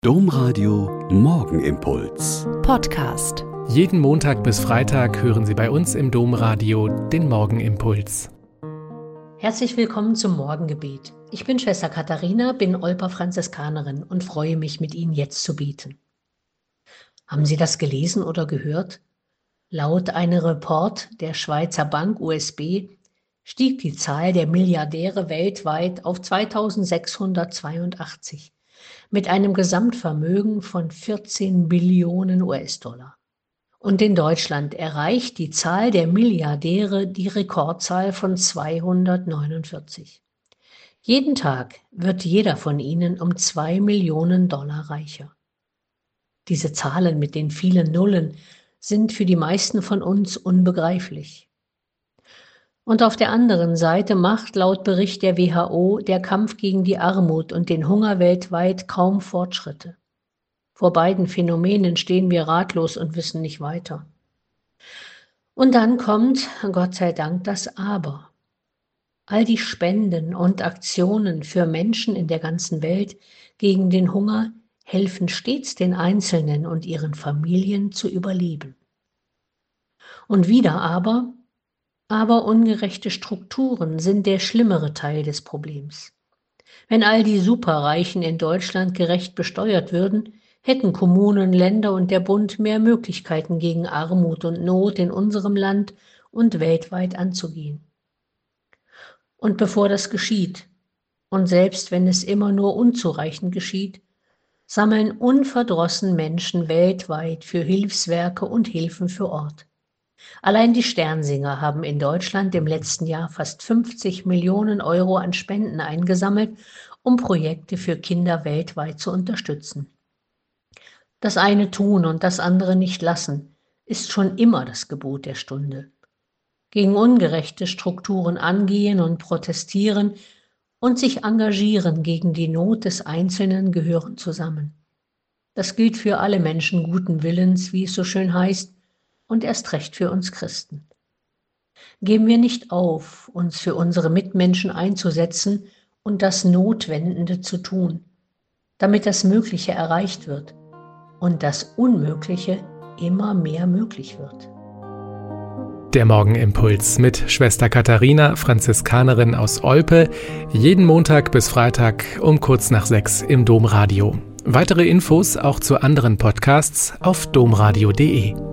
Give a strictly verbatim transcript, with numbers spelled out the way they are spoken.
Domradio Morgenimpuls. Podcast. Jeden Montag bis Freitag hören Sie bei uns im Domradio den Morgenimpuls. Herzlich willkommen zum Morgengebet. Ich bin Schwester Katharina, bin Olper Franziskanerin und freue mich, mit Ihnen jetzt zu beten. Haben Sie das gelesen oder gehört? Laut einem Report der Schweizer Bank U S B stieg die Zahl der Milliardäre weltweit auf zweitausendsechshundertzweiundachtzig mit einem Gesamtvermögen von vierzehn Billionen U S-Dollar. Und in Deutschland erreicht die Zahl der Milliardäre die Rekordzahl von zweihundertneunundvierzig. Jeden Tag wird jeder von ihnen um zwei Millionen Dollar reicher. Diese Zahlen mit den vielen Nullen sind für die meisten von uns unbegreiflich. Und auf der anderen Seite macht laut Bericht der W H O der Kampf gegen die Armut und den Hunger weltweit kaum Fortschritte. Vor beiden Phänomenen stehen wir ratlos und wissen nicht weiter. Und dann kommt, Gott sei Dank, das Aber. All die Spenden und Aktionen für Menschen in der ganzen Welt gegen den Hunger helfen stets den Einzelnen und ihren Familien zu überleben. Und wieder aber, aber ungerechte Strukturen sind der schlimmere Teil des Problems. Wenn all die Superreichen in Deutschland gerecht besteuert würden, hätten Kommunen, Länder und der Bund mehr Möglichkeiten gegen Armut und Not in unserem Land und weltweit anzugehen. Und bevor das geschieht, und selbst wenn es immer nur unzureichend geschieht, sammeln unverdrossen Menschen weltweit für Hilfswerke und Hilfen für Ort. Allein die Sternsinger haben in Deutschland im letzten Jahr fast fünfzig Millionen Euro an Spenden eingesammelt, um Projekte für Kinder weltweit zu unterstützen. Das eine tun und das andere nicht lassen, ist schon immer das Gebot der Stunde. Gegen ungerechte Strukturen angehen und protestieren und sich engagieren gegen die Not des Einzelnen gehören zusammen. Das gilt für alle Menschen guten Willens, wie es so schön heißt, und erst recht für uns Christen. Geben wir nicht auf, uns für unsere Mitmenschen einzusetzen und das Notwendende zu tun, damit das Mögliche erreicht wird und das Unmögliche immer mehr möglich wird. Der Morgenimpuls mit Schwester Katharina, Franziskanerin aus Olpe, jeden Montag bis Freitag um kurz nach sechs im Domradio. Weitere Infos auch zu anderen Podcasts auf domradio punkt de.